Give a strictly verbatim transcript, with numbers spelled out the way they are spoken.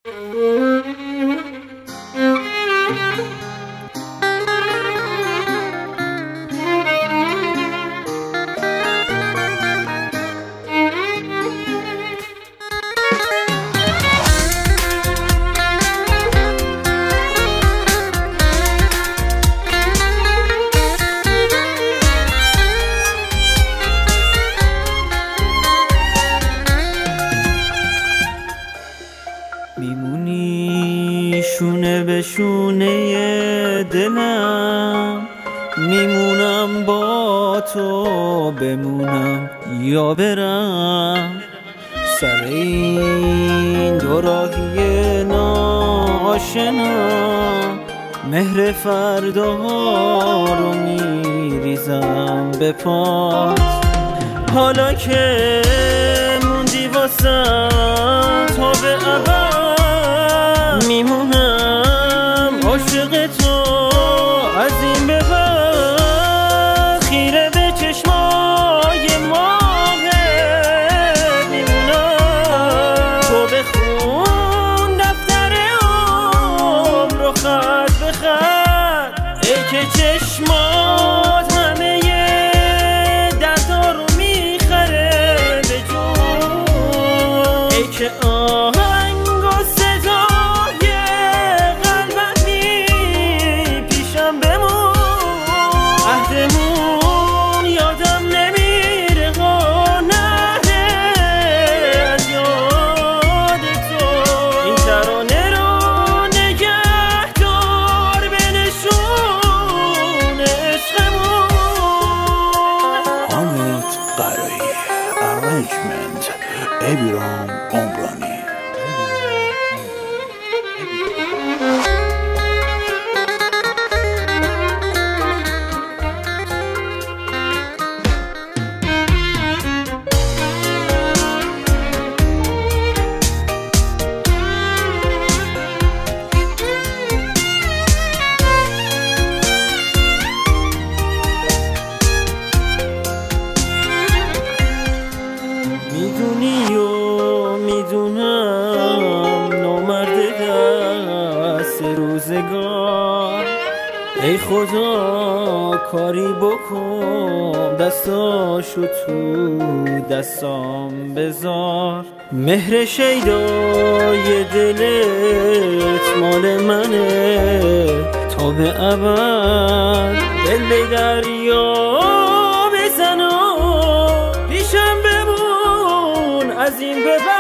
میمونی شونه به شونه دلم، میمونم با تو بمونم یا برم. سر این دو راهی ناآشنا مهر فرداها رو میریزم به پات. حالا که موندی واسم تا به ابد، میمونم عاشق تو از این به بعد. خیره به چشمای ماهت میمونم، تو بخون دفتر عمر رو خط به خط. ای که چشمات همه دردا رو میخره به جون، ای که آهنگ و صدای قلبت میپیشم بمون. عهدمون یادم نمیره قانه از یاد تو. این ترانه رو نگه دار به نشون عشقمون. حامد قرایی، ارنجمنت ابرام عمرانی. میدونی و میدونم نامرد دست روزگار. ای خدا کاری بکن دستاشو تو دستام بذار. مهر شیدای دلت مال منه تا به ابد. دل به دریا بزن و پیشم بمون از این به بعد.